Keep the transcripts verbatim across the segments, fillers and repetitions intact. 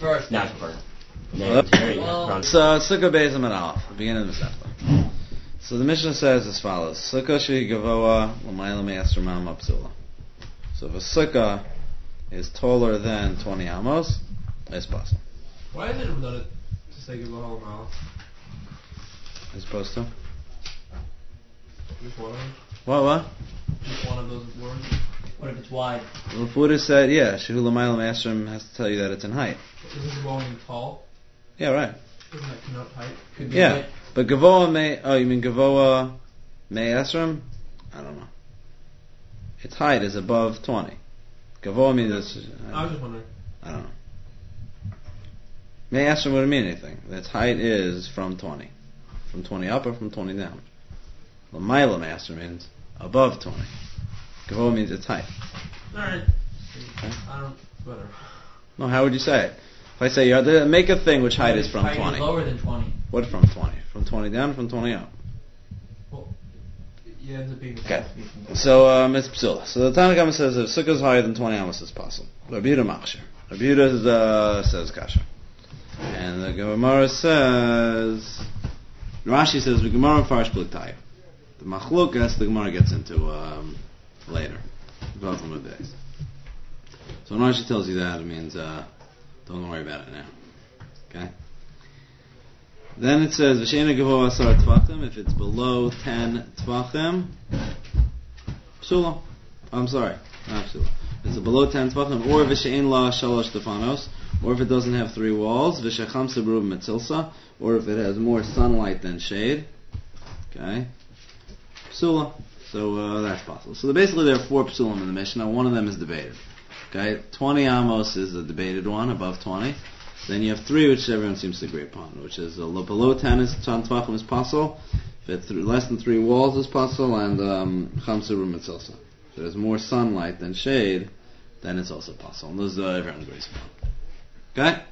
first. Not first. Well, so Sukkah Beis Amud Aleph, beginning of the Masechta. So the Mishnah says as follows: Sukkah shehi gavoa l'mayla me'asr ma'amah psula. So if a sukkah is taller than twenty amos, it's possible. Why is it redundant to say gavoa l'mayla? As opposed to? Just one of them. What? What? Just one of those words. What if it's wide? Well, if Buddha said, yeah, shehu l'mayla me'asr has to tell you that it's in height. Isn't gavoa mean tall? Yeah, right. Doesn't that connote height? Could be Yeah, height. but gavoa may. Oh, you mean gavoa me'asrim? I don't know. Its height is above twenty. Gavoa means it's. I was just wondering. I don't know. Me'asrim wouldn't mean anything. Its height is from twenty, from twenty up or from twenty down. L'mayla me'asrim means above twenty. Gavoa means its height. All right. Okay. I don't. Whatever. No, how would you say it? If I say you have to make a thing which height is from height twenty. Is lower than twenty. What from twenty? From twenty down or from twenty up? Well, it ends up being. Okay. So um, it's psula. So the Tanna Kama says if sukkah is higher than twenty amos, it's possible. Rabbi Yehuda machshir. Rabbi Yehuda uh, says kasha. And the Gemara says, Rashi says the Gemara farish b'liktayv. The machlukas the Gemara gets into um, later. Both of them days. So when Rashi tells you that, it means uh, don't worry about it now. Okay. Then it says v'sheina gavoa asar tvachim. If it's below ten tvachim, psula. I'm sorry, not psula. If it's below ten tvachim, or v'shein la shalosh tefanos, or if it doesn't have three walls, v'shecham sebruv metzilsa, or if it has more sunlight than shade. Okay, psula. So uh, that's possible. So basically, there are four psulim in the Mishnah. One of them is debated. Okay, twenty amos is the debated one, above twenty. Then you have three, which everyone seems to agree upon, which is uh, below ten is ten tvachim is possible. If it's th- less than three walls is possible, and cham sebruv metzilsa. If there's more sunlight than shade, then it's also possible. And those uh, everyone agrees upon. Okay?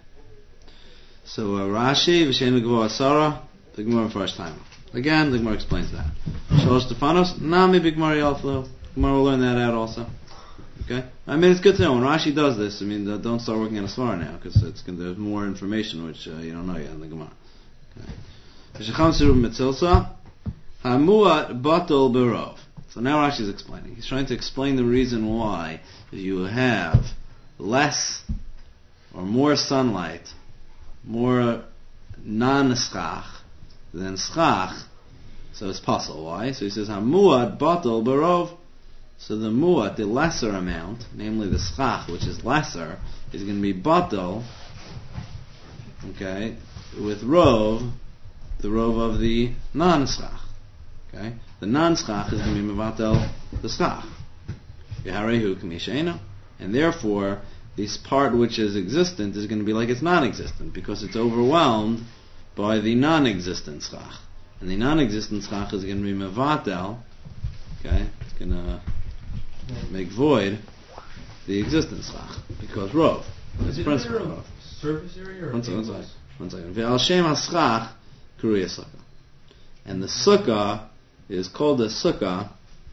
So uh, Rashi, V'shein Gavoa Asara, the Gemara first time. Again, the Gemara explains that. Shalosh Stefanos, Nami B'Gemara Yalflu. Gemara will learn that out also. Okay? I mean, it's good to know. When Rashi does this, I mean, uh, don't start working on a svara now, because it's there's more information which uh, you don't know yet in the Gemara. Okay? V'shecham Siruv Metzilsa, Hamuat Batal Berov. So now Rashi is explaining. He's trying to explain the reason why you have less or more sunlight, more non-schach than schach, so it's possible. Why? So he says, Hamuat batal barov. So the muat, the lesser amount, namely the schach, which is lesser, is going to be batal, okay, with rov, the rov of the non-schach. Okay? The non-schach is going to be mevatel the schach. Yaharehu k'misheina. And therefore, this part which is existent is going to be like it's non-existent, because it's overwhelmed by the non-existent schach. And the non-existent schach is going to be mevatel, okay, it's going to make void the existent schach, because rov. Is it a matter of surface area or one second, one second. One second. Ve'al shem haschach kuruya sukkah. And the sukkah is called a sukkah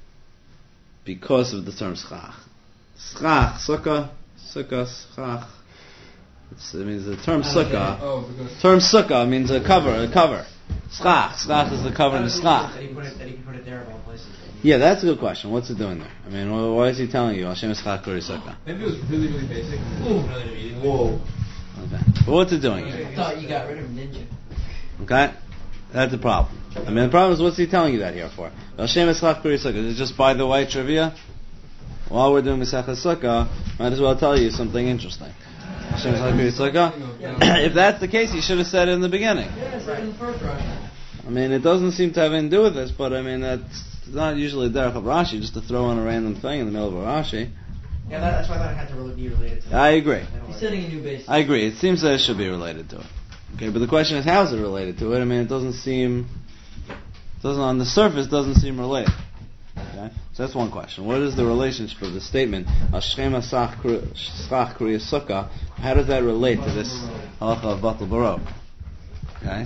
because of the term schach. Schach, sukkah, sukkah, schach. It's, it means the term sukkah. Oh, term sukkah means a cover, a cover. Schach, schach is the cover in the schach. That he put it, that he can put it there of all places. Yeah, that's a good question. What's it doing there? I mean, why is he telling you Hashem is schach kuruya sukkah? maybe it was really, really basic. Really Whoa. Okay, but what's it doing here? I thought you got rid of him, didn't you? Okay? That's the problem. I mean, the problem is, what's he telling you that here for? Hashem is schach kuruya sukkah. Is it just by the way trivia? While we're doing Masechah Sukkah, might as well tell you something interesting. Hashem is schach kuruya sukkah. If that's the case, you should have said it in the beginning. Yeah, it's in the first Rashi. I mean, it doesn't seem to have anything to do with this, but I mean, that's not usually derech of Rashi, just to throw in a random thing in the middle of a Rashi. Yeah, that, that's why I thought it had to really be related to it. I agree. He's setting a new base. I agree. It seems that it should be related to it. Okay, but the question is, how is it related to it? I mean, it doesn't seem, doesn't on the surface doesn't seem related. Okay, so that's one question. What is the relationship of the statement Hashem schach kuruya sukkah? How does that relate to this halacha of batal barov? Okay.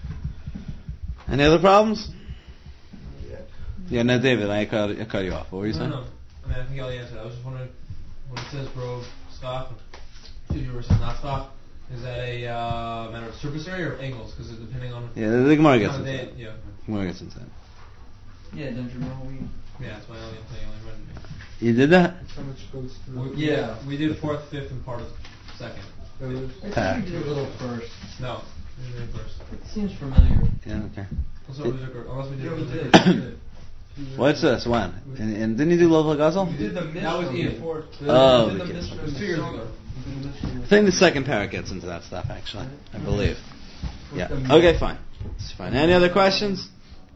Any other problems? Yeah, no, David, I cut, I cut you off. What were you saying? No, no. I mean, I think I answered. I was just wondering when it says bro schach, two versus not schach. Is that a uh, matter of surface area or angles? Because depending on Yeah, the Gemara gets on into the that. day, yeah. Gemara gets into that. Yeah, don't you remember we? Yeah, that's my only thing. Only reminded me. You did that? How much goes through? We, Yeah. we did fourth, fifth, and part of second. There was- I Packed. think we did a little first. No, we did it first. It seems familiar. Yeah, okay. Unless we did, unless we did, Yeah, we it did. What's this? When? And, and didn't you do Local Gazel? We did the That was Mishnah. Ian Ford. Oh, We did the okay. Mishnah It was two years ago. I think the second parak gets into that stuff, actually. I believe. Yeah. the- Okay, fine. It's fine. Any other questions?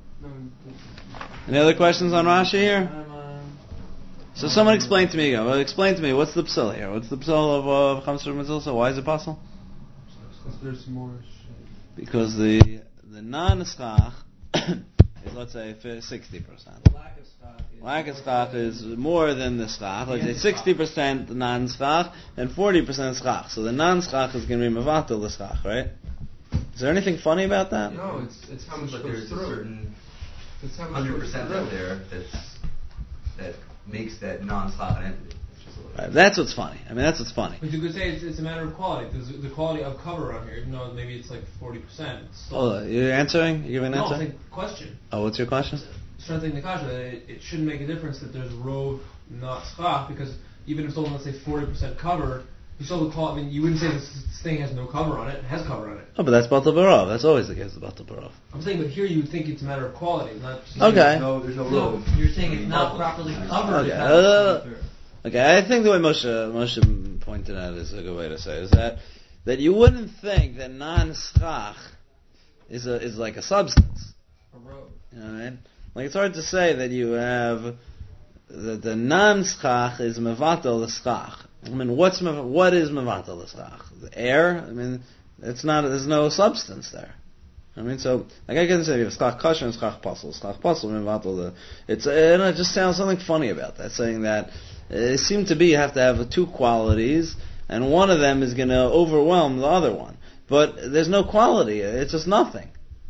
Any other questions on Rashi here? Um, um, So someone explain to me, well, explain to me, what's the psil here? What's the psil of uh, Chamsur Mitzilsa? Why is it possible? Because there's more shit. Because the the non-schach is, let's say, sixty percent. lack of stock. Is Lack of schach is more than the schach. Let's say sixty percent non-schach and forty percent schach. So the non-schach is going to be mevatel the schach, right? Is there anything funny about that? No, it's it's how much But goes there's a through. certain It's how much hundred goes percent through. out there that's that makes that non-slot an entity. Which is a little Right, that's what's funny. I mean, that's what's funny. But you could say it's, it's a matter of quality. There's the quality of cover around here, even though maybe it's like forty percent. It's still, Oh, you're answering? You're giving an no, answer? I think question. Oh, what's your question? Strengthening the kasha, that it, it shouldn't make a difference that there's row not schach, because even if it's only, let's say, forty percent cover, you still would call. I mean, you wouldn't say this, this thing has no cover on it. It has cover on it. Oh, but that's Batal Barov. That's always the case with Batal Barov. I'm saying, but here you would think it's a matter of quality, not. Just Okay. There's no, there's no No, road. you're saying it's not properly covered. Okay. It's not Uh, coming through. Okay, I think the way Moshe Moshe pointed out is a good way to say it, is that that you wouldn't think that non-schach is a is like a substance. A road. You know what I mean? Like it's hard to say that you have that the non-schach is mevatel the schach. I mean, what's mev- what is mevatel the schach? The air? I mean, it's not. There's no substance there. I mean, so like I can say you have schach kasher and schach pasul. Schach pasul mevatel the. It's and it just sounds something funny about that, saying that it seemed to be you have to have two qualities, and one of them is going to overwhelm the other one. But there's no quality. It's just nothing.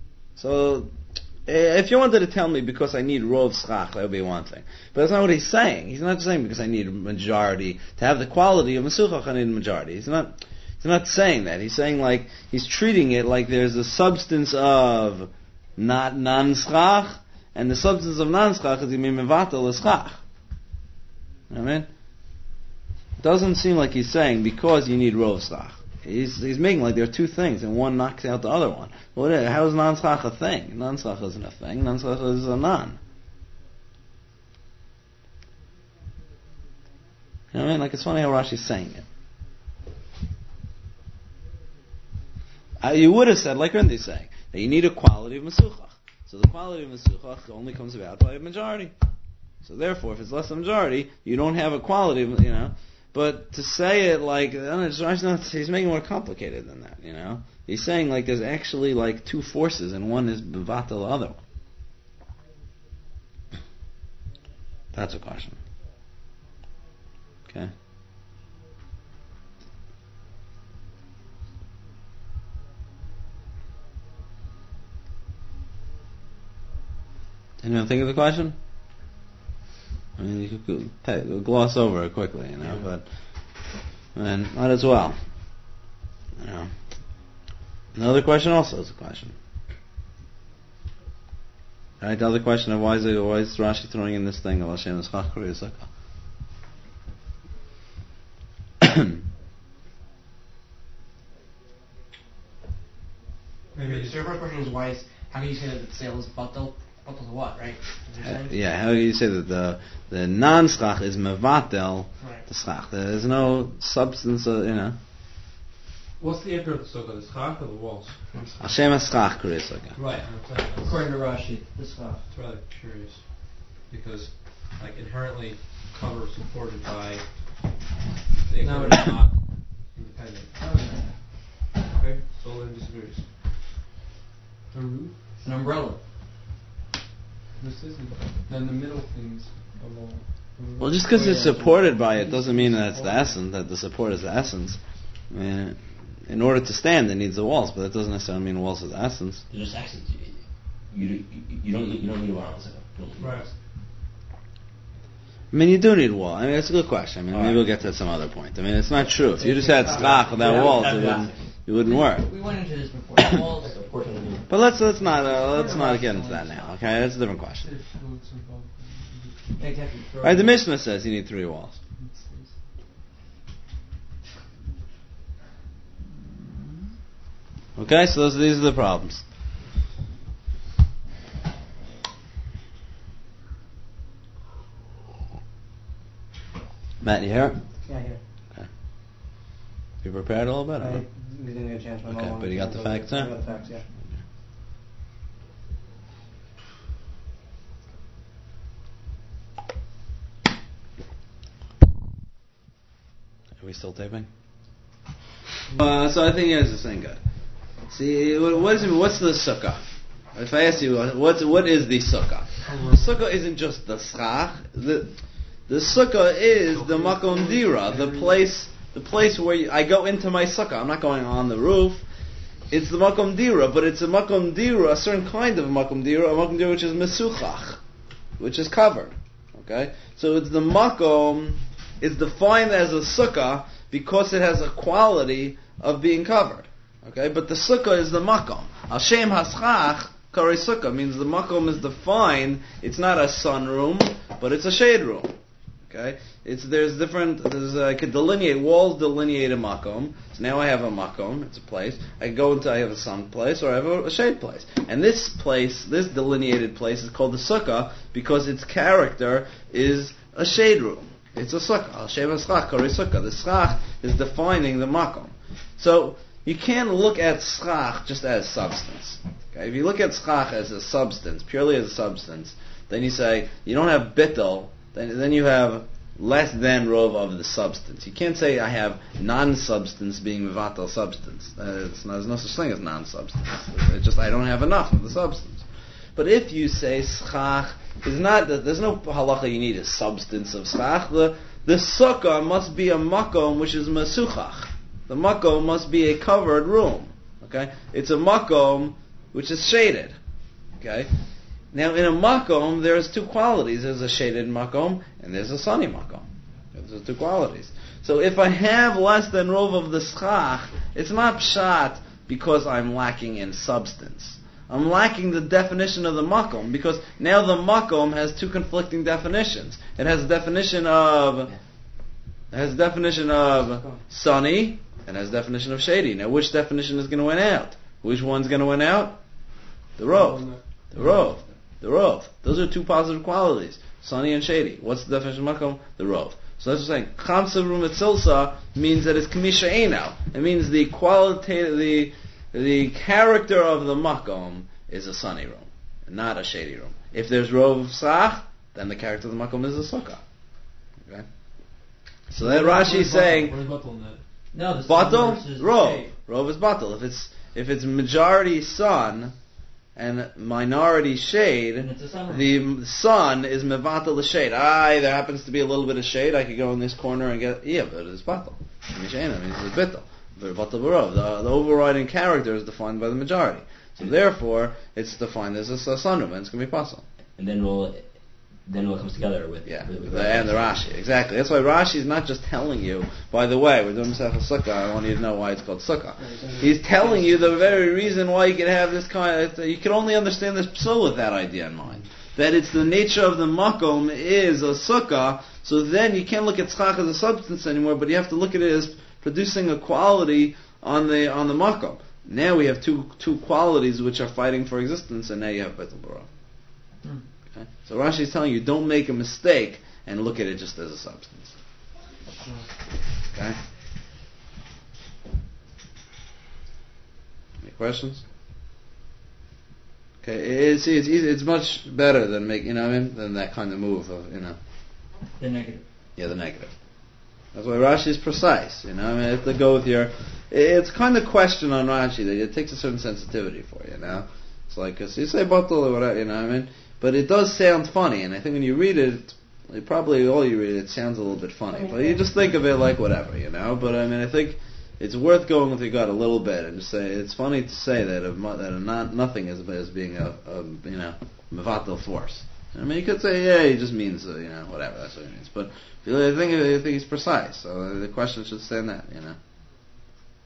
So. If you wanted to tell me because I need rov schach, that would be one thing. But that's not what he's saying. He's not saying because I need a majority to have the quality of mesuchach. I need a majority. He's not. He's not saying that. He's saying like he's treating it like there's a substance of not non-schach, and the substance of non-schach is going to be mevatel the schach. You know what I mean? It doesn't seem like he's saying because you need rov schach. He's he's making like there are two things and one knocks out the other one. What is, how is non-schach a thing? Non-schach isn't a thing. Non-schach is a non. You know what I mean? Like it's funny how Rashi's saying it. Uh, you would have said, like Rindi's saying, that you need a quality of mesuchach. So the quality of mesuchach only comes about by a majority. So therefore, if it's less than a majority, you don't have a quality of, you know. But to say it like, I don't know, not, he's making it more complicated than that, you know. He's saying like there's actually like two forces and one is bevatel the other one. That's a question. Okay. Anyone think of the question? I mean, you could go, take, gloss over it quickly, you know, but and might as well. You know. Another question also is a question. Right, the other question of why is, it, why is Rashi throwing in this thing of Hashem is Chach Yisaka? Maybe. So your first question is why is how can you say that the sale is batal? Batal to what, right? Is your Uh, sense? yeah, how do you say that the the non-schach is mevatel Right. the schach? There's no substance, of, you know. What's the anchor of the sukkah? The schach or the walls? Hashem is Chach Yisaka. Right. I'm saying that's, According to Rashi, this stuff. that's rather curious, because like inherently cover supported by the No, anchor it's is not independent. Okay, so then disagrees. The roof. It's an umbrella. This isn't. Then the middle things below. Well, just because Oh, it's yeah. supported by it doesn't mean that it's the essence, that the support is the essence. I mean, in order to stand, it needs the walls, but that doesn't necessarily mean walls is the essence. They're just accents. You, you, you, you don't you don't need walls. Right. I mean, you do need wall. I mean, that's a good question. I mean, maybe we'll get to some other point. I mean, it's not true. If you just had schach without walls, it wouldn't, it wouldn't work. We went into this before. The walls. Like a portion of the But let's let's not uh, let's not get into that now. Okay, that's a different question. Exactly. All right, the Mishnah says you need three walls. Okay, so those, these are the problems. Matt, you here? Yeah, here. Okay. You prepared a little bit? or I no? didn't get a chance. My Okay, mom wanted but you to got the go facts there. there? I got the facts, yeah. Are we still taping? Uh, so I think you guys are saying good. See, what, what is, what's the sukkah? If I ask you, what's, what is the sukkah? The sukkah isn't just the schach. The, the sukkah is the makom dira, the place, the place where you, I go into my sukkah. I'm not going on the roof. It's the makom dira, but it's a makom dira, a certain kind of makom dira, a makom dira which is mesuchach, which is covered. Okay, so it's the makom. It's defined as a sukkah because it has a quality of being covered. Okay, but the sukkah is the makom. Hashem haschach kari sukkah means the makom is defined. It's not a sunroom, but it's a shade room. Okay, it's there's different. There's uh, I could delineate walls, delineate a makom. So now I have a makom. It's a place. I go into I have a sun place or I have a, a shade place. And this place, this delineated place, is called the sukkah because its character is a shade room. It's a sukkah. Hashem haschach kari sukkah. The schach is defining the makom. So you can't look at schach just as substance. Okay? If you look at schach as a substance, purely as a substance, then you say you don't have bittul. Then, then you have less than rov of the substance. You can't say I have non-substance being mevatel substance. Uh, it's not, there's no such thing as non-substance. It's just I don't have enough of the substance. But if you say schach is not, there's no halacha you need a substance of schach. The, the sukkah must be a makom which is mesuchach. The makom must be a covered room. Okay, it's a makom which is shaded. Okay. Now, in a makom, there's two qualities. There's a shaded makom, and there's a sunny makom. Those are two qualities. So if I have less than rov of the schach, it's not pshat because I'm lacking in substance. I'm lacking the definition of the makom, because now the makom has two conflicting definitions. It has a definition of, it has a definition of sunny, and has a definition of shady. Now, which definition is going to win out? Which one's going to win out? The rov. The rov. The rov. Those are two positive qualities. Sunny and shady. What's the definition of makom? The rov. So that's what I'm saying. Chamsa rum etzilsa means that it's kamisha enau. It means the qualitative, the, the character of the makom is a sunny room, not a shady room. If there's rov sach, then the character of the makom is a sukkah. Okay? So that Rashi is saying, Where's batel in that? No, the sun batel, versus rov. shade. Rov is batel. If it's, if it's majority sun, and minority shade, And it's a sunroom. the sun is mevatel the shade. Ah, there happens to be a little bit of shade. I could go in this corner and get, yeah, but it's batel. Mishena means it's bittel. Batel barov. The, the overriding character is defined by the majority. So therefore, it's defined as a, a sunroom, and it's going to be possible. And then we'll, then it comes together with Yeah, with, with the, and the Rashi, exactly. That's why Rashi is not just telling you, by the way, we're doing Masechah Sukkah, I want you to know why it's called Sukkah. He's telling you the very reason why you can have this kind of, you can only understand this psul with that idea in mind. That it's the nature of the makom is a Sukkah, so then you can't look at Tzchach as a substance anymore, but you have to look at it as producing a quality on the on the makom. Now we have two two qualities which are fighting for existence, and now you have Betel Bara. Hmm. Okay? So Rashi is telling you, don't make a mistake and look at it just as a substance. Okay? Any questions? Okay, it's it's easy, it's much better than make you know what I mean than that kind of move of you know The negative. yeah the negative. That's why Rashi is precise. You know, I mean, you have to go with your. It's kind of question on Rashi that it takes a certain sensitivity for you. Now, it's like cause you say batel or whatever. You know what I mean? But it does sound funny, and I think when you read it, it probably all you read it sounds a little bit funny. But you just think of it like whatever, you know. But I mean, I think it's worth going with your gut a little bit and just say it's funny to say that a, that a not, nothing is as being a, a you know mevatel force. I mean, you could say yeah, he just means uh, you know whatever that's what he means. But I think I think he's precise. So the question should stand that you know.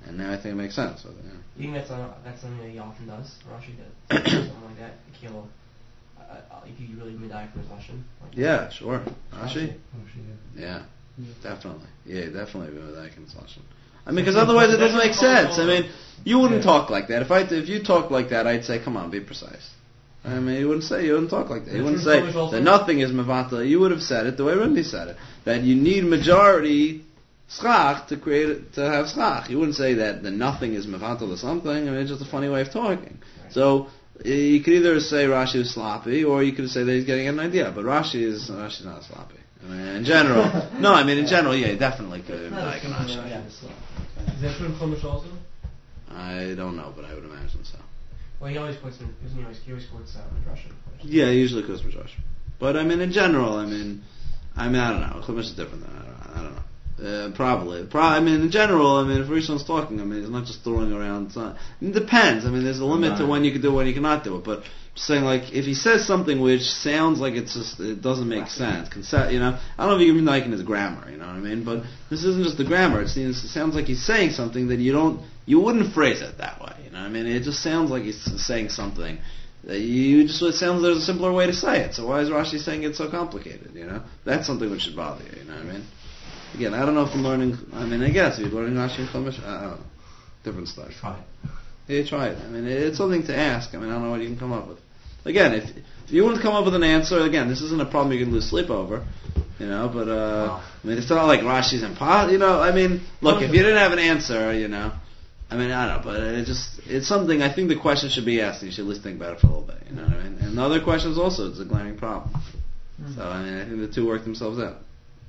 And now I think it makes sense. So, yeah. You think that's, uh, that's something that he often does? Rashi does something like that? Like he'll, uh, uh, if you really medai for his lesson? Like Yeah, sure. Rashi? Rashi, yeah. Yeah, Yeah. definitely. Yeah, definitely with that consumption. I mean, because otherwise it doesn't make sense. I mean, you wouldn't talk like that. If I, if you talked like that, I'd say, come on, be precise. I mean, you wouldn't say, you wouldn't talk like that. You wouldn't say that nothing is mevatala. You would have said it the way Randy said it. That you need majority schach to create it, to have schach. You wouldn't say that the nothing is mevatala or something. I mean, it's just a funny way of talking. So, you could either say Rashi is sloppy, or you could say that he's getting an idea. But Rashi is, Rashi's not sloppy. I mean, in general, no, I mean, in general, yeah, definitely could like an Rashi. Is that true in Chumash also? I don't know, but I would imagine so. Well, he always quotes, he always, he always quotes uh, Midrashim. Yeah, he usually goes Midrash. But I mean, in general, I mean, I mean, I don't know. Chumash is different than I don't, I don't know. Uh, probably. Pro- I mean, in general, I mean, if Rishon's talking, I mean, he's not just throwing around. It's not, it depends. I mean, there's a limit right. to when you can do it, when you cannot do it. But just saying, like, if he says something which sounds like it's just, it doesn't make sense. Conce- you know, I don't know if you even like in his grammar. You know what I mean? But this isn't just the grammar. It seems, it sounds like he's saying something that you don't, you wouldn't phrase it that way. You know what I mean? It just sounds like he's saying something that you just, it sounds there's a simpler way to say it. So why is Rashi saying it so complicated? You know, that's something which should bother you. You know what I mean? Again, I don't know if I'm learning. I mean, I guess if you're learning Rashi and Chumash, I don't know. Different stuff. Try it. Yeah, try it. I mean, it's something to ask. I mean, I don't know what you can come up with. Again, if if you want to come up with an answer, again, this isn't a problem you can lose sleep over. You know, but uh, wow. I mean, it's not like Rashi's impossible. You know, I mean, look, if you didn't have an answer, you know, I mean, I don't know, but it just it's something. I think the question should be asked. And you should at least think about it for a little bit. You know what I mean? And the other questions also, it's a glaring problem. Mm-hmm. So I mean, I think the two work themselves out.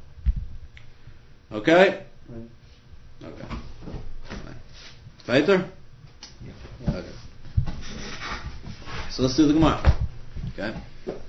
Okay? Okay. Weiter? Yeah. Okay. So let's do the Gemara. Okay?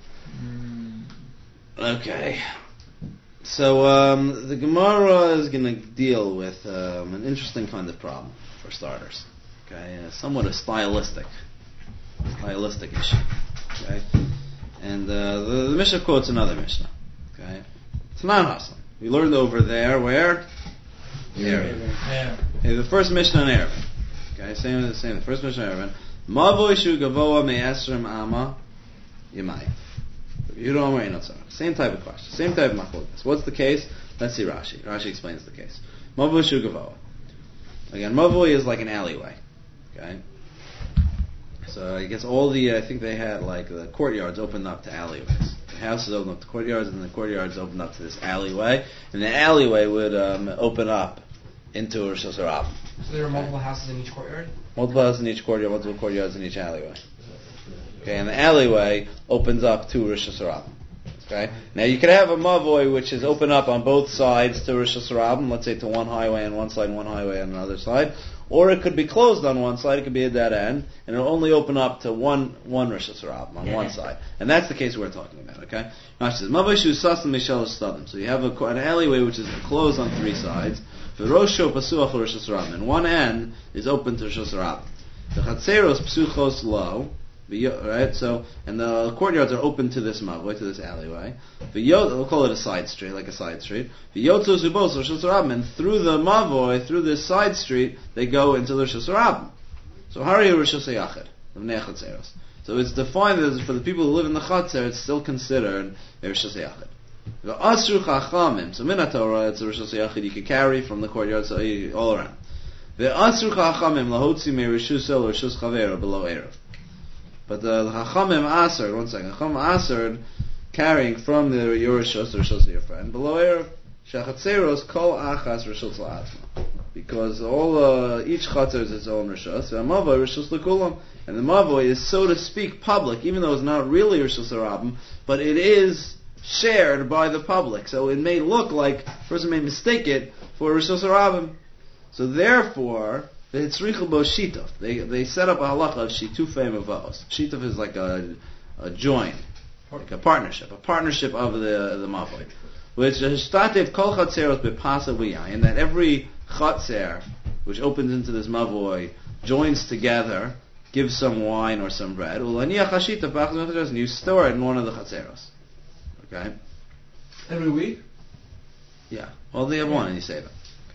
Okay. So um, the Gemara is going to deal with um, an interesting kind of problem, for starters. Okay? Uh, somewhat a stylistic, stylistic issue. Okay? And uh, the, the Mishnah quotes another Mishnah. Okay? It's not Hassan. We learned over there, where? Erevin. Yeah. Okay, the first Mishnah in Erevin. Okay, same, same. The first Mishnah in Erevin. Mavoy shu gavoa me'esrim ama yimai. Same type of question. Same type of machlokes. What's the case? Let's see Rashi. Rashi explains the case. Mavoy shu gavoa. Again, Mavoy is like an alleyway. Okay? So I guess all the, I think they had like the courtyards opened up to alleyways. Houses open up to courtyards, and the courtyards open up to this alleyway, and the alleyway would um, open up into Rosh Hashanah. So there are multiple houses in each courtyard? Multiple houses in each courtyard, multiple courtyards in each alleyway. Okay, and the alleyway opens up to Rosh Hashanah. Okay, now you could have a mavoy which is open up on both sides to Rosh Hashanah, let's say to one highway on one side and one highway on another side, or it could be closed on one side, it could be a dead end, and it'll only open up to one one Rosh Hashanah on yeah. one side. And that's the case we're talking about, okay? Now she says, Mavashu Sasam Mishal Stadim. So you have a, an alleyway which is closed on three sides. V'rosho Pasuach Rosh Hashanah. And one end is open to Rosh Hashanah. The Chatzeros Psuchos Lo. Right, so and the courtyards are open to this mavoi, to this alleyway. We'll call it a side street, like a side street. And through the mavoi, through this side street, they go into the Rosh Hashanah. So Hari Rosh Hashanah. So it's defined as for the people who live in the Chatzer, it's still considered a Rosh Hashanah. The Asru Chachamim. So Min HaTorah, it's a Rosh Hashanah you can carry from the courtyard so all around. The Asru Chachamim lahotzi me Rishusel or Rishus Chavera below Erev. But the Chachamim Asard, one second, Chachamim Asard carrying from the Yerusha to Rishos to your friend. Below Erev, Shachatzeros Kol Achas Rishos La'atzma. Because all, uh, each Chatzer is its own Rishos, and Mavoy Rishos L'Kulam. And the Mavoy is, so to speak, public, even though it's not really Rishos Harabim, but it is shared by the public. So it may look like, a person may mistake it for Rishos Harabim. So therefore, the Hitzrichel Bo Shituf. They they set up a halacha of Shitufei Mavos. Shituf is like a a join, like a partnership, a partnership of the the Mavoy. Which is Shtatev Kol Chatzerot Bepasa V'Yayin, that every Chatzer which opens into this Mavoy joins together, gives some wine or some bread. Ulaniach Hashituf B'Achaz Mechazos, and you store it in one of the Chatzeros. Okay. Every week. Yeah. Well, they have one and you save it.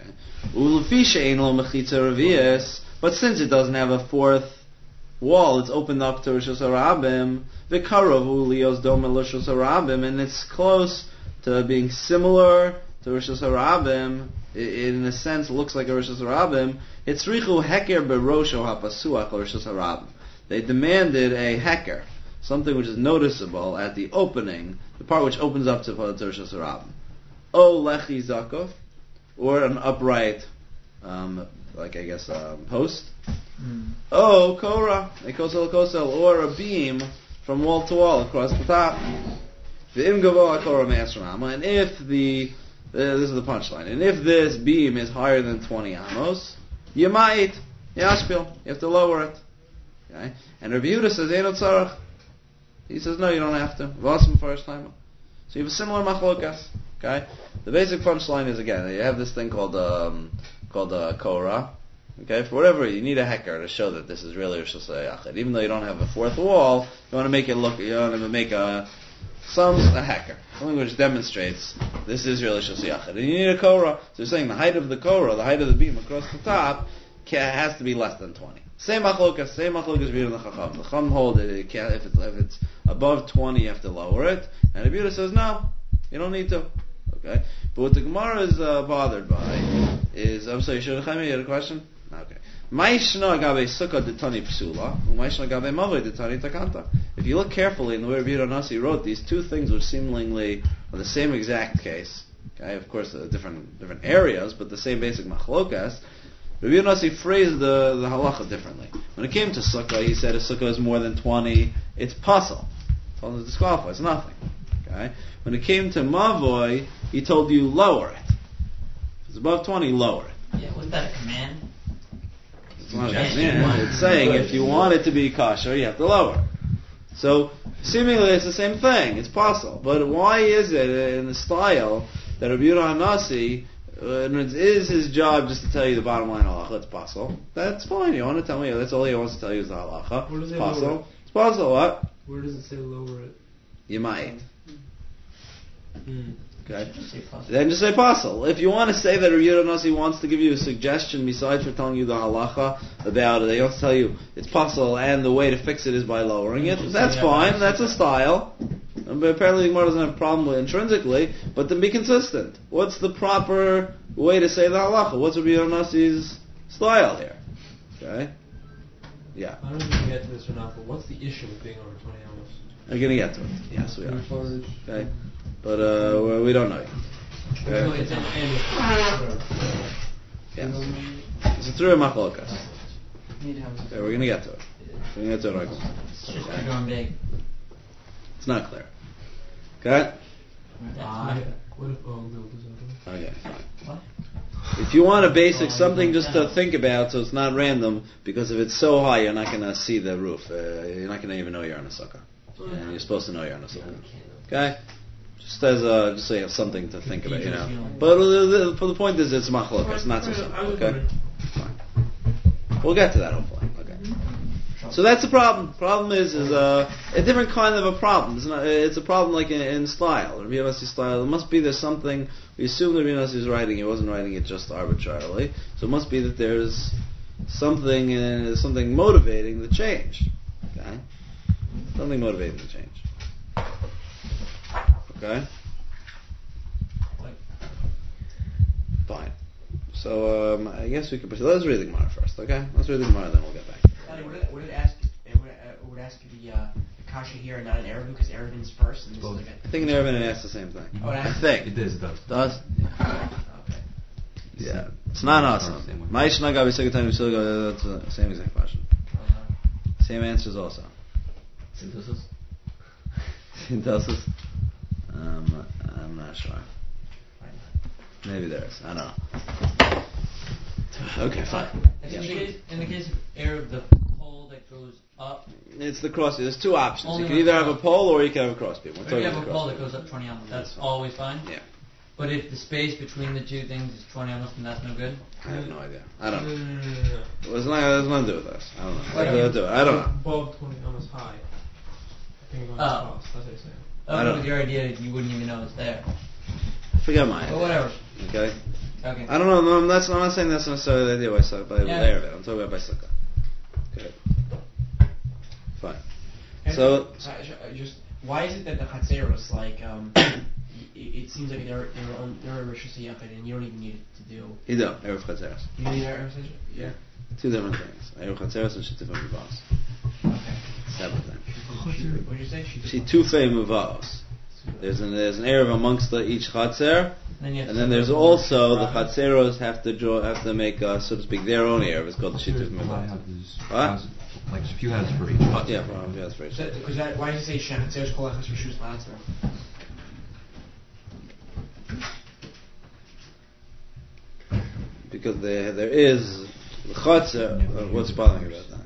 Ulefi she'ein lo mechitza revius, but since it doesn't have a fourth wall, it's opened up to Rishus Harabim. V'karov ulios doma Rishus Harabim, and it's close to being similar to Rishus Harabim. It, in a sense, looks like a Rishus Harabim. It's richu heker berosho hapasuach Rishus Harabim. They demanded a heker, something which is noticeable at the opening, the part which opens up to Rishus Harabim. O lechi zakov, or an upright, um, like I guess, um, post. Mm. Oh, Korah, a kosel kosel, or a beam from wall to wall across the top. V'im gavoa Korah me'esrama, and if the, uh, this is the punchline, and if this beam is higher than twenty amos, you might, yashpil, you have to lower it. Okay? And Rabbi Yehuda says, Eino tzarach. He says, no, you don't have to. V'asim first time. So you have a similar machlokas. Okay? The basic punchline is, again, you have this thing called, um, called, uh, Korah. Okay, for whatever, you need a heker to show that this is really Rishus Yachid. Even though you don't have a fourth wall, you want to make it look, you want to make a, some, a heker. Something which demonstrates this is really Rishus Yachid. And you need a Korah. So you're saying the height of the Korah, the height of the beam across the top, has to be less than twenty. Same machlokas, same machlokas view in the Chacham. The Chacham hold it, it can't, if it's, if it's above twenty, you have to lower it. And the Buddha says, no, you don't need to. Okay? But what the Gemara is uh, bothered by is, I'm sorry, Shur Chaim, you had a question? Okay. If you look carefully in the way Rabbi Yehuda Nasi wrote these two things, which seemingly are the same exact case, okay, of course, uh, different different areas, but the same basic machlokas. Rabbi Yehuda Nasi phrased the, the halacha differently. When it came to sukkah, he said if sukkah is more than twenty, it's pasul. It's disqualified. It's nothing. Okay. When it came to mavoi, he told you lower it. If it's above twenty, lower it. Yeah, was that a command? It's not a command. It's saying if you want it to be kosher, you have to lower. So seemingly it's the same thing. It's possible. But why is it in the style that Rabbi Yehuda Hanasi, uh, it is his job just to tell you the bottom line halacha? It's possible. That's fine. You want to tell me that's all he wants to tell you is the halacha. Where does it's it possible. lower it? It's possible. What? Where does it say lower it? You might. Mm. Okay. Just say possible. Then just say possible. If you want to say that Rabbi Yehuda Nasi wants to give you a suggestion besides for telling you the halacha about it, they also tell you it's possible and the way to fix it is by lowering it. That's fine. That's a style. But apparently the Gemara doesn't have a problem with it intrinsically. But then be consistent. What's the proper way to say the halacha? What's Rabbi Yehuda Nasi's style here? Okay. Yeah. I don't know if we can get to this or not, but what's the issue with being over twenty amos? We're going to get to it. Yes, we are. Okay. But uh, we don't know yet. Okay. It's an and Yes. It's a true machlokas. Okay, we're going to get to it. We're going to get to it right now. It's just going big. It's not clear. Okay? Uh, What if oh no does that Okay, fine. what? If you want a basic something just to think about so it's not random, because if it's so high you're not going to see the roof. Uh, you're not going to even know you're on a sukkah. And you're supposed to know you're on a sukkah. Okay? Just as a, just so you have something to think about, you know. But the, the, for the point is it's machlokas, not so simple. Okay? Fine. We'll get to that hopefully. Okay. So that's the problem. Problem is is a, a different kind of a problem. It's, not, it's a problem like in, in style, Rabbi Yossi style. It must be there's something. We assume Rabbi Yossi is writing. He wasn't writing it just arbitrarily. So it must be that there's something uh, something motivating the change. Okay, something motivating the change. Okay. Fine. So um, I guess we could proceed. Let's read the Gemara first. Okay. Let's read the Gemara, then we'll get back. Would it, would it ask? It would, uh, would ask the uh, kasha here and not in Erevin because Erevin's first. And this Well, is like I think in Erevin it asks the same thing. Oh, it I asks- think. It is, it does. Does? a, okay. Yeah. It's not awesome. Same way. Ma'ishna gabi second still go. That's the same exact question. Uh, Same answers also. Synthesis? Synthesis? Um, I'm not sure. Maybe there is. I don't know. Okay, fine. In, the case, in the case of Erev, the pole that goes up, It's the cross. There's two options. Only You can one either have a cross. pole or you can have a cross beam. We're or you talking have about a the pole cross that goes up twenty amos, that's always fine? beam. Yeah. But if the space between the two things is twenty amos, then that's no good? I have no idea. I don't No, know. no, no, no, no. Well, it's not, it has nothing to do with us. I don't know. Like, let's do it. I don't know. Above twenty amos high. I think going Oh. across. That's what you're saying. I Up don't with know. your idea that you wouldn't even know it's there. Forget mine. But whatever. Okay? Okay. I don't know. No, that's I'm not saying that's necessarily the idea by sukkah, by Yeah. layer of it. I'm talking about by sukkah. Okay. Fine. And So- uh, uh, just why is it that the Chatzeros like um, it, it seems like they're they're on they're a Rosh Hashanah and you don't even need it to do. You don't. Erev Chatzeros. You need Rosh Hashanah? Yeah. Two different things. Erev Chatzeros and Shitufei Muvos. Okay. Separate things. What did you say? Shitufei Muvos. There's an there's an Erev amongst the, each Chatzer. Then you have And to then separate there's the also the Rabbis. Chatzeros have to draw, have to make, uh, so to speak, their own Erev. It's called the Shituf Mivot. What? Like a few houses for each hut. Yeah, well, yeah, that's very So, true. because that, why did you say Chatzeros Kolachas Rishus Latzner? Because there there is the Chatzer. Uh, what's bothering you about that?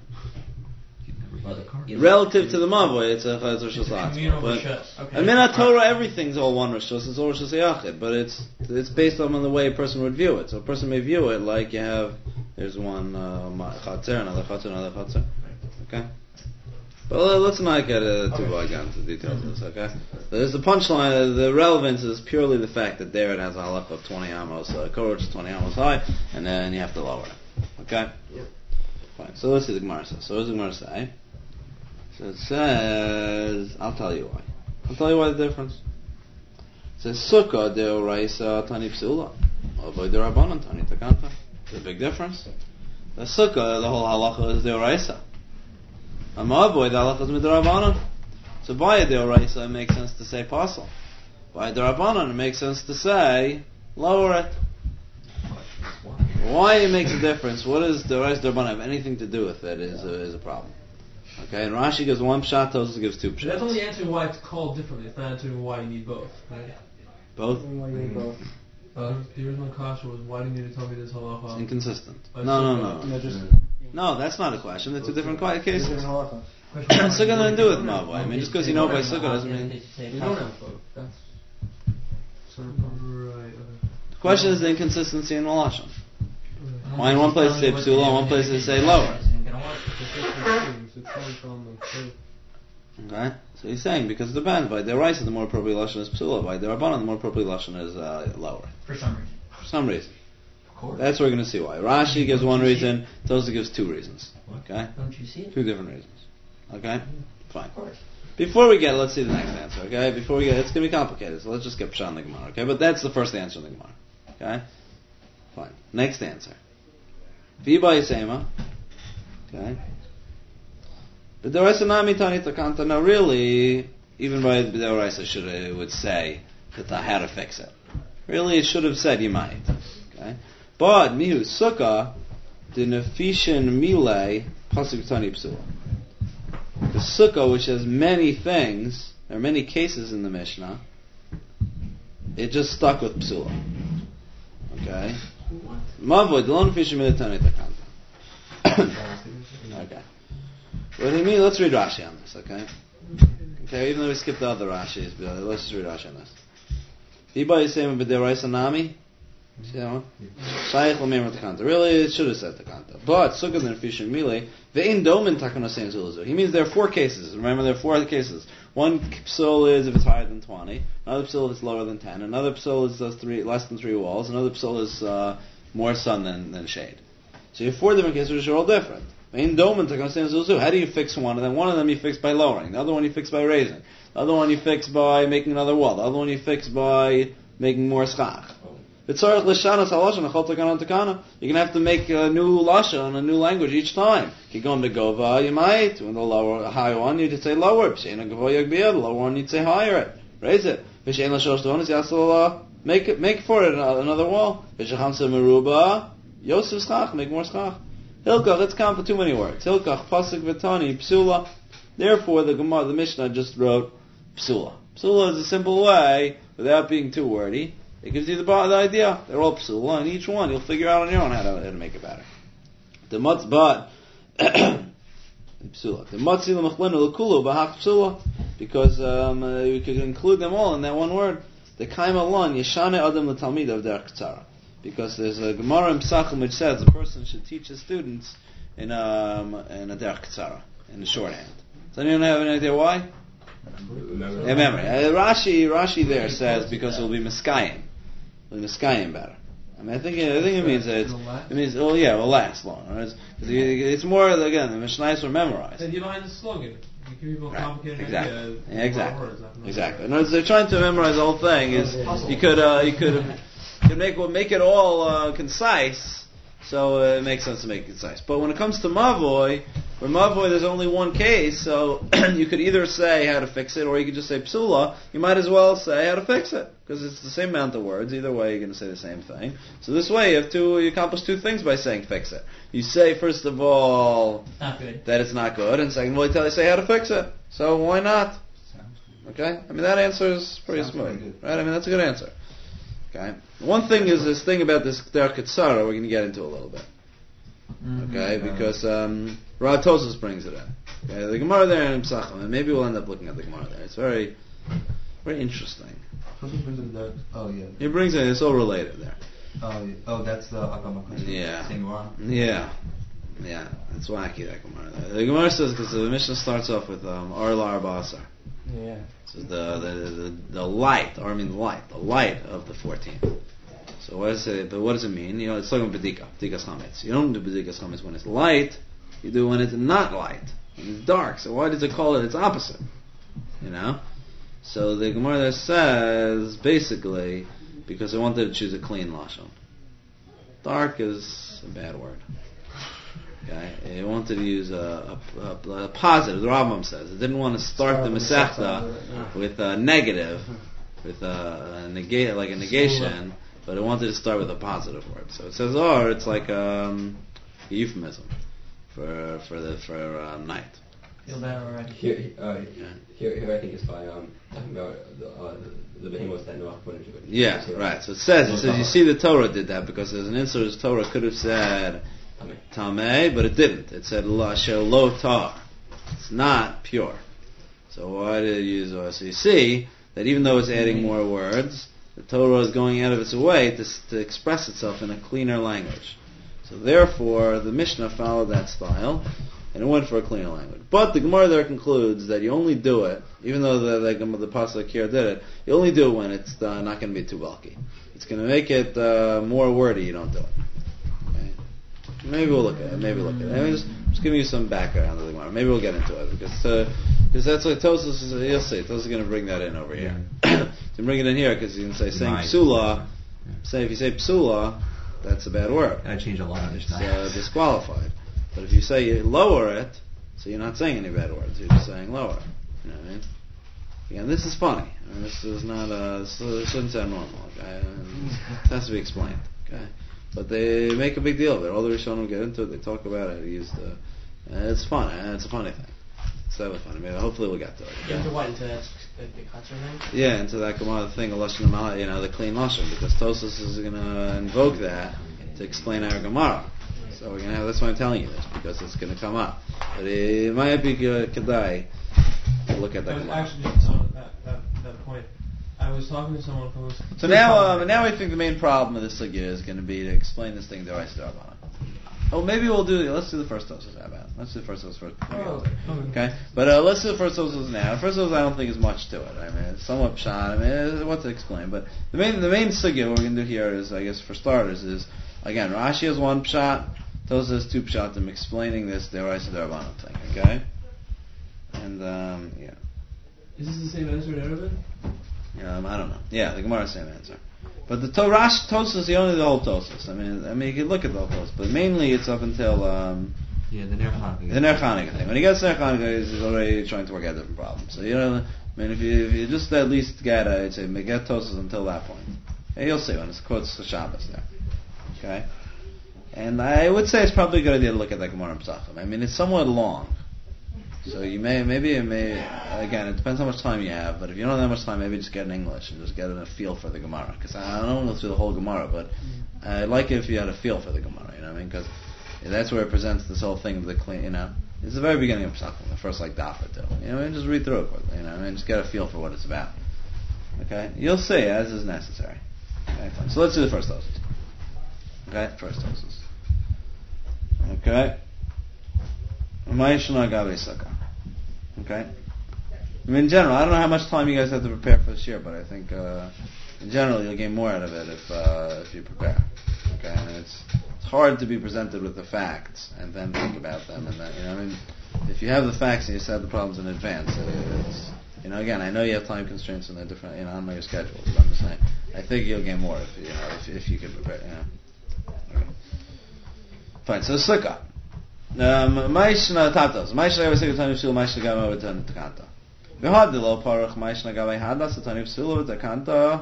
Relative to the Mavoy, it's a Chatzer Shus Communal Latzner. Rishus. But Okay. I mean, at Torah, everything's all one Rishus. It's all Rishus Yachid, but it's it's based on the way a person would view it. So a person may view it like you have there's one uh, Chatzer, another Chatzer, another Chatzer. Okay. But uh, let's not get uh, too bogged down into the details of this, okay? There's the punchline, uh, the relevance is purely the fact that there it has a halach of twenty amos, uh, Korach is twenty amos high, and then you have to lower it. Okay? Yep. Fine. So let's see the Gemara says. So what does the Gemara say? So it says, I'll tell you why. I'll tell you why the difference. It says, Sukkah deoraisa tani psula, avoid the rabbanon tani takanta. There's a big difference. The Sukkah, the whole halacha is deoraisa. Amaboy, the halacha is midrabanan. So by a deoraisa, it makes sense to say pasul. By a derabanan, it makes sense to say lower it. Why it makes a difference? What does deoraisa derabanan have anything to do with it? Is a, is a problem. Okay, and Rashi gives one pshat, Tosfos gives two That's pshats. only answering why it's called differently. It's not answering why you need both. Right? Both Uh, the original kasha was, why do you need to tell me this halacha? inconsistent. Uh, No, no, Sukkah. no. No, just No, that's not a question. They're two different qui- cases. different halacha. Sukkah nothing to do with Mavoi. I mean, just because you know by Sukkah doesn't mean. You don't have both. That's sort of Right. Okay. The question is the inconsistency in Malashon. Why in one place they say psula, in one place they say lower? It's coming from the truth. Okay? So he's saying, because it depends. By Deraisa, the more appropriate Lashon is psula. By Derabanan, the more appropriate Lashon is uh, lower. For some reason. For some reason. Of course. That's what we're going to see why. Rashi gives one reason, Tosfos gives two reasons. Okay? Don't you see it? Two different reasons. Okay? Fine. Of course. Before we get, let's see the next answer, okay? Before we get, it's going to be complicated, so let's just get Pshat in the Gemara, okay? But that's the first answer in the Gemara, okay? Fine. Next answer. V'ba Yisema, okay? But the Raisa Nami Tani Takanta, now really, even by the Raisa should it would say that I had to fix it. Really, it should have said you might, okay? But Mihu Sukkah, the Nefishin Mile, Pasuk Tani Psula. The Sukkah, which has many things, there are many cases in the Mishnah, it just stuck with Psula. Okay? Mavod, Delon Fishim Militani Takanta. Okay. What do you mean? Let's read Rashi on this, okay? Okay, even though we skipped the other Rashis, but let's just read Rashi on this. Iba Yisema B'Deraisa Nami. See that one? Shaykh L'Meir Takanta. Really, it should have said Takanta. But, Sukkah and Fishim Mile, Ve'in Domin Takana Sein Zuluzu. He means there are four cases. Remember, there are four cases. One psul is if it's higher than twenty. Another psul if it's lower than ten. Another psul is uh, three, less than three walls. Another psul is uh, more sun than, than shade. So you have four different cases which are all different. Ve'in Domin Takana Sein Zuluzu. How do you fix one of them? One of them you fix by lowering. The other one you fix by raising. The other one you fix by making another wall. The other one you fix by making more schach. You're going to have to make a new lashon, a new language each time. You go to gova, you might. When the lower, higher one, you just say lower. The lower one, you'd say higher it. Raise it. Make it, make for it another wall. Yosef schach, make more schach. Hilkach, let's count for too many words. Hilkach, pasuk v'tani, psula. Therefore, the Gemara, the Mishnah just wrote psula. Psula is a simple way, without being too wordy. It gives you the, the idea. They're all psula, and each one you'll figure out on your own how to, how to make it better. The mutz, but psula. The mutzi l'machlenu l'kulu b'hak psula, because um, uh, you could include them all in that one word. The kaima lon yeshane adam l'talmid of derech tzara, because there's a Gemara in Pesachim which says a person should teach his students in um, in a derech tzara, in a shorthand. Does anyone have any idea why? Yeah, memory. Uh, Rashi, Rashi there says because it will be miskayim. It will be miskayim better. I mean, I think it, I think it means that it's, It'll last? it means well, yeah, it will last long. Right? It's, it's more again the Mishnayos were memorized. The idea behind the slogan. You give people a Right. complicated Exactly. idea. Yeah, exactly. Words, not from Exactly. In other words, they're trying to memorize the whole thing. Is you could uh, you could you could make well, make it all uh, concise, so uh, it makes sense to make it concise. But when it comes to Mavoy, where Mavoy there's only one case, so you could either say how to fix it, or you could just say Psula. You might as well say how to fix it, because it's the same amount of words. Either way, you're going to say the same thing. So this way, you have two, you accomplish two things by saying fix it. You say first of all Not good. that it's not good, and second of all, you tell you say how to fix it. So why not? Okay, I mean that answer is pretty Sounds smooth, pretty good. right? I mean that's a good answer. Okay, one thing is this thing about this Derech Ketzara we're going to get into a little bit. Okay, because um, Rav Tosfos brings it in. Okay, the Gemara there in Pesachim, and maybe we'll end up looking at the Gemara there. It's very, very interesting. Something brings it there. Oh yeah. He brings it. It's all related there. Oh yeah. Oh, that's the Akama. Yeah. Same Gemara. Yeah, yeah, it's wacky that Gemara. There. The Gemara says because the Mishnah starts off with um, Arla Arbasar. Yeah. So the the, the the light, or I mean the light, the light of the fourteenth. So what does it? But what does it mean? You know, it's talking about bedika, bedikas chametz. You don't do bedikas chametz when it's light. You do when it's not light, when it's dark. So why does it call it its opposite? You know. So the Gemara there says basically because they wanted to choose a clean lashon. Dark is a bad word. Okay, they wanted to use a, a, a, a positive. The Rambam says it didn't want to start the Masechta with a negative, with a, a negate, like a negation, but it wanted to start with a positive word. So it says, "Or," it's like um, a euphemism for for the for uh, night. Feel better already. Here, uh, Yeah. here, here, I think it's by um, talking about the, uh, the, the behemoths that Noah put into it. Yeah, right. So it says, it says, you see, the Torah did that because there's an insert. The Torah could have said Tameh, but it didn't. It said La Asher Lo Tar. It's not pure. So why did it use? Uh, so you see that even though it's adding more words, the Torah is going out of its way to, to express itself in a cleaner language. So therefore, the Mishnah followed that style, and it went for a cleaner language. But the Gemara there concludes that you only do it, even though the the, the Pasuk here did it, you only do it when it's uh, not going to be too bulky. It's going to make it uh, more wordy. You don't do it. Okay? Maybe we'll look at it. Maybe look at it. I mean, just, just giving you some background of the Gemara. Maybe we'll get into it because uh, because that's what Tosfos is. You'll see. Tosfos is going to bring that in over here. To bring it in here because you can say saying Nice. psula. Say if you say psula, that's a bad word. I changed a lot of this It's uh, disqualified. But if you say you lower it, so you're not saying any bad words, you're just saying lower. You know what I mean? Again, this is funny. I mean, this is not, uh, this, this shouldn't sound normal, okay? It has to be explained, okay? But they make a big deal of it. All the Rishonim get into it, they talk about it, they use the, uh, it's fun, uh, it's a funny thing. It's so funny. Maybe, hopefully we'll get to it. You have to what into that the, the Chatzar thing? Yeah, into that Gemara thing, a Lashon Hama, you know, the clean Lashon, because Tosfos is going to invoke that to explain our Gemara. So we're gonna have. That's why I'm telling you this because it's going to come up. But it might be good. Kedai to look at I that. was Gemara. actually just on that, that, that point. I was talking to someone who was... So now, uh, now I think the main problem of this sugya is going to be to explain this thing to Raisa Darabana. Oh, maybe we'll do. Let's do the first Tosfos. How about? Let's do the first Tosfos first. Oh, Okay, but uh, let's do the first Tosfos now. The first Tosfos I don't think is much to it. I mean, it's somewhat pshat. I mean, it's what to explain. But the main, the main sugya what we're going to do here is, I guess, for starters, is again Rashi has one pshat. Tosfos has two pshatim explaining this Deraisa Darabana thing. Okay, and um, yeah. Is this the same answer in Arabic? Um, I don't know. Yeah, the Gemara same answer. But the Torah Tosfos, the only the whole Tosfos. I mean, I mean, you can look at the whole Tosfos, but mainly it's up until um, Yeah, the Ner Chanukah. the Ner Chanukah thing. When he gets to Ner Chanukah, he's already trying to work out different problems. So you know, I mean, if you if you just at least get, uh, I'd say, get Tosfos until that point. And you'll see when it's quotes the Shabbos there. Okay, and I would say it's probably a good idea to look at that Gemara in Pesachim. I mean, it's somewhat long. So you may, maybe it may, again, it depends how much time you have, but if you don't have that much time, maybe just get in English and just get a feel for the Gemara. Because I don't know through the whole Gemara, but I'd like it if you had a feel for the Gemara, you know what I mean? Because that's where it presents this whole thing of the clean, you know. It's the very beginning of Pesachim, the first like daf or two. You know, and just read through it quickly, you know, and just get a feel for what it's about. Okay? You'll see, as is necessary. Okay, fine. So let's do the first Tosfos. Okay? First Tosfos. Okay? Okay? I mean, in general, I don't know how much time you guys have to prepare for this year, but I think uh, in general, you'll gain more out of it if uh, if you prepare. Okay, and it's it's hard to be presented with the facts and then think about them, and then, you know, I mean, if you have the facts and you set the problems in advance, it's, you know, again, I know you have time constraints and they're different, you know, on your schedules, but I'm just saying, I think you'll gain more if you know if, if you can prepare, you know. Okay. Fine. So sukkah. Ma'ishna tatos. Ma'ishna gavei sukkah tani psul. Ma'ishna gavei takanta. V'hadilo parach. Ma'ishna gavei hadas tani psul takanta.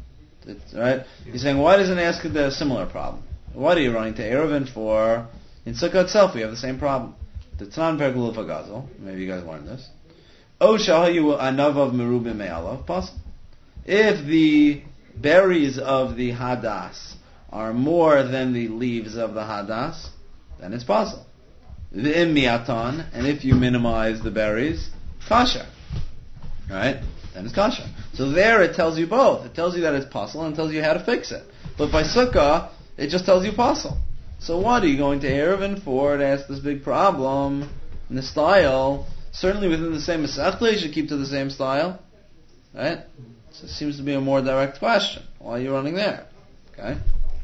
Right? He's saying, why doesn't it ask the similar problem? What are you running to Eruvin for? In sukkah itself, we have the same problem. The Tanan pergulu fagazel. Maybe you guys learned this. O shahayu anavav merubim me'alav. Possible. If the berries of the hadas are more than the leaves of the hadas, then it's possible. V'im miatan, and if you minimize the berries, kasher. Right? Then it's kasher. So there it tells you both. It tells you that it's possible and tells you how to fix it. But by sukkah, it just tells you possible. So what are you going to Eruvin for to ask this big problem in the style? Certainly within the same Masechta, you should keep to the same style. Right? So it seems to be a more direct question. Why are you running there? Okay?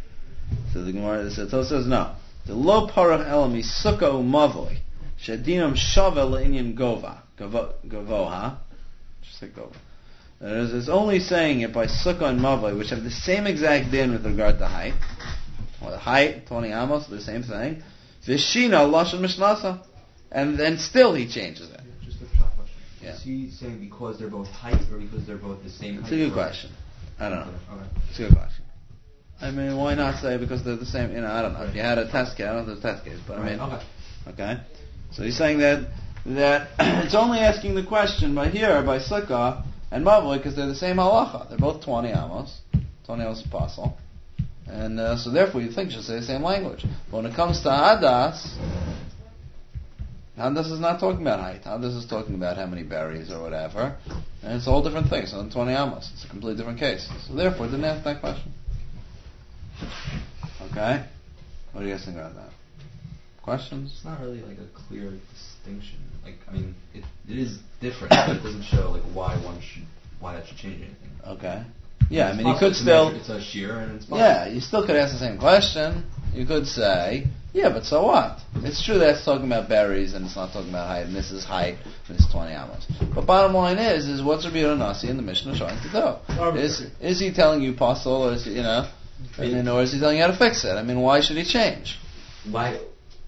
So the Gemara so Tosfos says no. The lo parach elami sukkah umavoi shedinam shava le'inyan gova gavoha. Just say gova. It's only saying it by sukkah and mavoi, which have the same exact din with regard to height. Well, the height, twenty amos, the same thing. Vishina lashon mishnasa, and then still he changes it. Just a short question. Yeah. Is he saying because they're both height or because they're both the same It's height? a good or- question. I don't know. Okay. It's a good question. I mean, why not say because they're the same? You know, I don't know. If you had a test case, I don't know if there's a test case, but I mean, Okay. okay. So he's saying that that it's only asking the question by here by sukkah and mavoi because they're the same halacha. They're both twenty amos, twenty amos apostle, and uh, so therefore you think should say the same language. But when it comes to hadas, hadas is not talking about height. Hadas is talking about how many berries or whatever, and it's a whole different thing. So in twenty amos, it's a completely different case. So therefore, didn't ask that question. Okay? What do you guys think about that? Questions? It's not really like a clear distinction. Like, I mean, it, it is different, but it doesn't show like why one should, why that should change anything. Okay. Yeah, I It's mean, you possible could to still... measure- It's a shear and it's possible. Yeah, you still could ask the same question. You could say, yeah, but so what? It's true that it's talking about berries and it's not talking about height, and this is height, and it's twenty amos. But bottom line is, is what's Rabbi Yehuda Nasi in the Mishnah trying to do? Is is he telling you puzzle, or is he, you know, and then, or is he telling you how to fix it? I mean, why should he change? Why?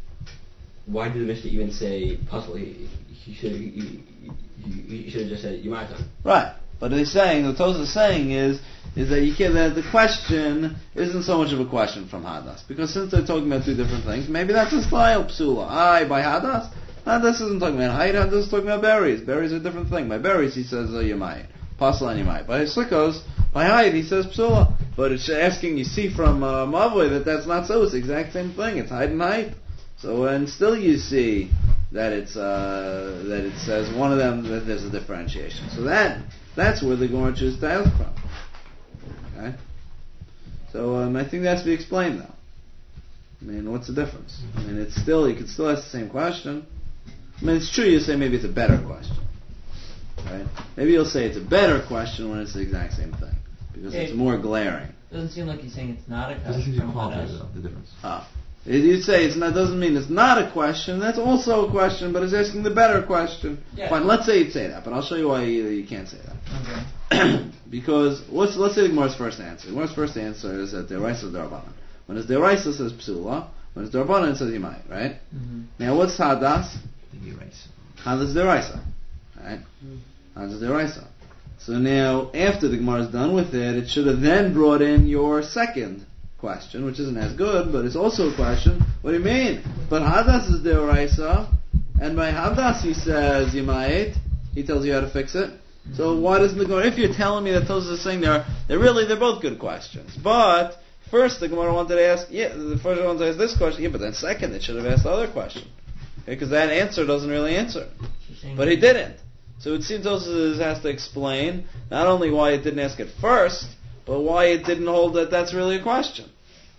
Why did the Mishnah even say puzzle? He, he should he, he, he should have just said Yumata. Right. But he's saying, what Tosfos is saying is, is that you can, that the question isn't so much of a question from Hadas. Because since they're talking about two different things, maybe that's a style psula. I, by Hadas, Hadas isn't talking about height, Hadas is talking about berries. Berries are a different thing. By berries, he says uh, Yamai. Pasal and Yamai. By Sukkos, by height, he says psula. But it's asking, you see from uh, Mavoi that that's not so. It's the exact same thing. It's height and height. So, and still you see that it's, uh, that it says one of them, that there's a differentiation. So that, that's where the Gemara chooses to ask from. Okay? So, um, I think that has to be explained now. I mean, what's the difference? I mean, it's still, you could still ask the same question. I mean, it's true you say maybe it's a better question. Right? Maybe you'll say it's a better question when it's the exact same thing. Because Yeah. it's more glaring. Doesn't seem like he's saying it's not a This question is the from quality Hadas. of the difference. Ah. You'd say it's not, doesn't mean it's not a question, that's also a question, but it's asking the better question. Yeah. Fine, let's say you'd say that, but I'll show you why you, you can't say that. Okay. Because, let's, let's say the Gemara's first answer. The Gemara's first answer is that Deraisa Darabanan. When it's Deraisa, it says Psula. When it's Darabanan, it says Yimai, right? Mm-hmm. Now, what's Hadas? You're right. Hadas Deraisa. Right? Hadas Deraisa. So now, after the Gemara is done with it, it should have then brought in your second question, which isn't as good, but it's also a question. What do you mean? But Hadas is Deoraisa, and by Hadas he says Yimait, he tells you how to fix it. Mm-hmm. So why doesn't the Gemara, if you're telling me that those are saying they're, they're really, they're both good questions. But, first the Gemara wanted to ask, yeah, the first one wanted to ask this question, yeah, but then second it should have asked the other question. Okay, because that answer doesn't really answer. But he didn't. So it seems Tosfos has to explain not only why it didn't ask it first, but why it didn't hold that that's really a question.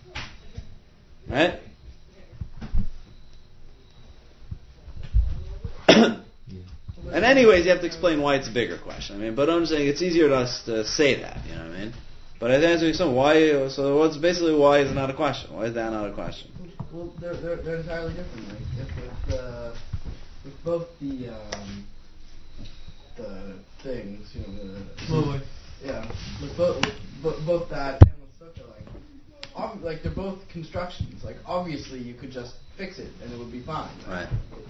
Right? And anyways, you have to explain why it's a bigger question. I mean, but I'm saying it's easier to us to say that, you know what I mean? But I think it's why. So what's basically why is not a question? Why is that not a question? Well, they're they're, they're entirely different. Like if with, uh, with both the um, the things, you know, the Slowly. yeah, with both with bo- both that and with sukkah, like ob- like they're both constructions. Like obviously you could just fix it and it would be fine. Right.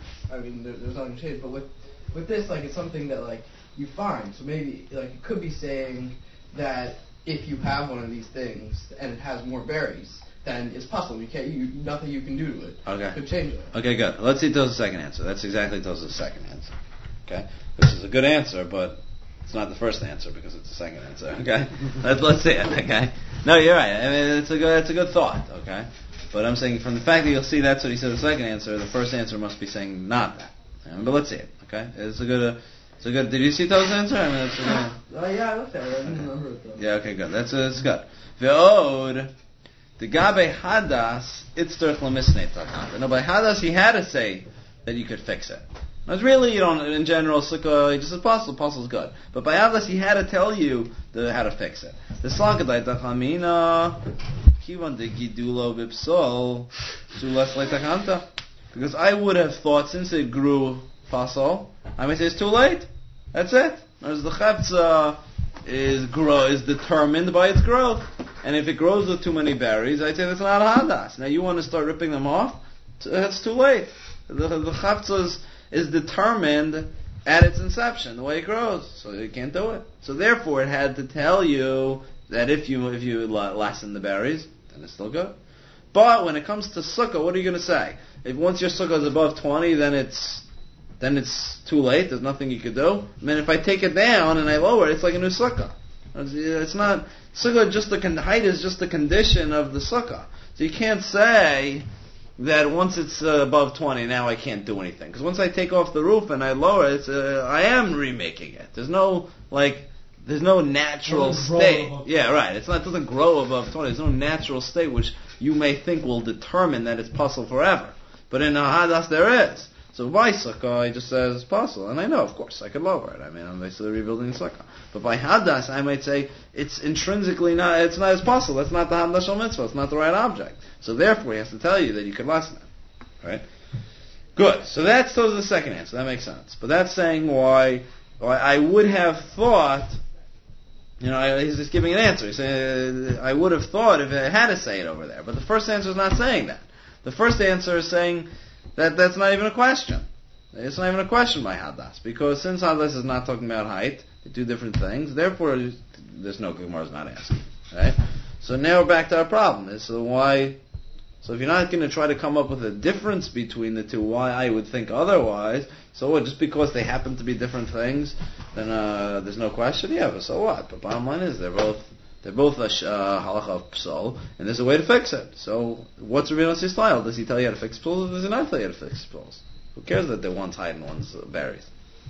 I mean, there, there's nothing changed. But with with this, like it's something that like you find. So maybe like it could be saying that if you have one of these things and it has more berries, then it's possible. You can't. You, nothing you can do to it. Okay. Could change it. Okay, good. Let's see Tosa's second answer. That's exactly Tosa's second answer. Okay, this is a good answer, but it's not the first answer because it's the second answer. Okay, let's let's see it. Okay, no, you're right. I mean, it's a good it's a good thought. Okay, but I'm saying from the fact that you'll see that's what he said the second answer, the first answer must be saying not that. Um, but let's see it. Okay, it's a good. Uh, it's a good. Did you see Tosa's answer? I mean, it's a good. Uh, yeah, I looked at it. I didn't remember it though. Yeah. Okay. Good. That's uh, that's good. Ve'od. The gabe hadas itzterch lemisnei takanta. No, by hadas he had to say that you could fix it. Now, it's really, you don't, in general, sukkah, just apostle, apostle's good. But by hadas he had to tell you the, how to fix it. The slakadai tachamina kivan de gidulo vipsol zulas leitakanta. Because I would have thought since it grew fasol, I might say it's too late. That's it. Whereas the chepza is grow is determined by its growth. And if it grows with too many berries, I'd say that's not a hadas. Now you want to start ripping them off, it's too late. The, the chafza is, is determined at its inception, the way it grows, so you can't do it. So therefore, it had to tell you that if you if you lessen the berries, then it's still good. But when it comes to sukkah, what are you going to say? If once your sukkah is above twenty, then it's then it's too late. There's nothing you could do. I mean, if I take it down and I lower it, it's like a new sukkah. It's, it's not sukkah. Just the con- height is just the condition of the sukkah. So you can't say that once it's uh, above twenty, now I can't do anything. Because once I take off the roof and I lower it, uh, I am remaking it. There's no like, there's no natural state. Yeah, right. It's not. It doesn't grow above twenty. There's no natural state which you may think will determine that it's possible forever. But in a hadas there is. So by sukkah, he just says it's possible, and I know, of course, I could lower it. I mean, I'm basically rebuilding the sukkah. But by hadas, I might say it's intrinsically not. It's not as possible. That's not the hamdash shel mitzvah. It's not the right object. So therefore, he has to tell you that you could lessen it. Right? Good. So that's those are the second answer. That makes sense. But that's saying why, why I would have thought. You know, I, he's just giving an answer. He's saying, I would have thought if I had to say it over there. But the first answer is not saying that. The first answer is saying that that's not even a question. It's not even a question by hadas, because since hadas is not talking about height, they do different things. Therefore, there's no Gemara's not asking, right? So now we're back to our problem. Is so why? So if you're not going to try to come up with a difference between the two, why I would think otherwise? So what? Just because they happen to be different things, then uh, there's no question. Yeah, but so what? But bottom line is they're both. They're both a uh, halacha of psal, and there's a way to fix it. So, what's Rabbi Yossi's style? Does he tell you how to fix psals, or does he not tell you how to fix psals? Who cares that they're one's height and one's uh, berries?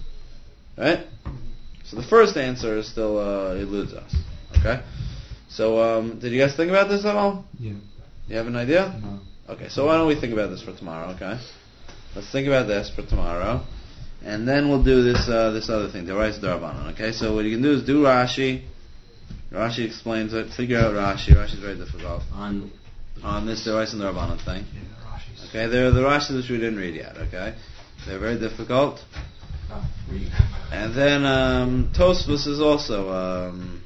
Right? So the first answer is still uh, eludes us. Okay? So, um, did you guys think about this at all? Yeah. You have an idea? No. Okay, so why don't we think about this for tomorrow, okay? Let's think about this for tomorrow, and then we'll do this uh, this other thing, the Rais Darabanan, okay? So what you can do is do Rashi. Rashi explains it. Figure out Rashi. Rashi's very difficult. On on this the Rais and the Rabbanan thing. Yeah, the Rashis. Okay, they're the Rashis which we didn't read yet. Okay, they're very difficult. oh, read. And then um, Tosfos is also um,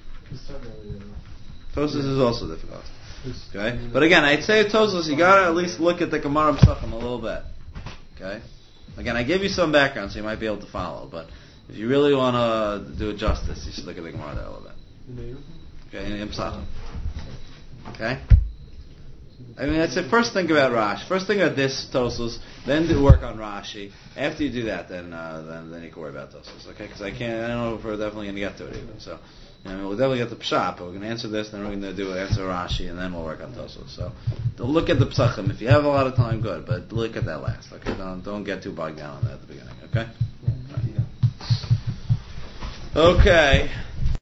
Tosfos is also difficult. Okay, but again, I'd say Tosfos you gotta at least look at the Gemara Pesachim a little bit. Okay, again, I gave you some background so you might be able to follow, but if you really want to do it justice, you should look at the Gemara there a little bit. Okay, in Pesachim. Okay? I mean, that's it. First think about Rashi. First think about this Tosfos, then do work on Rashi. After you do that, then uh, then then you can worry about Tosfos. Okay? Because I can't, I don't know if we're definitely going to get to it even. So, I mean, we'll definitely get the Pshat, but we're going to answer this, then we're going to do answer Rashi, and then we'll work on Tosfos. So, look at the Pesachim. If you have a lot of time, good, but look at that last. Okay? Don't don't get too bogged down on that at the beginning. Okay? Yeah. Okay.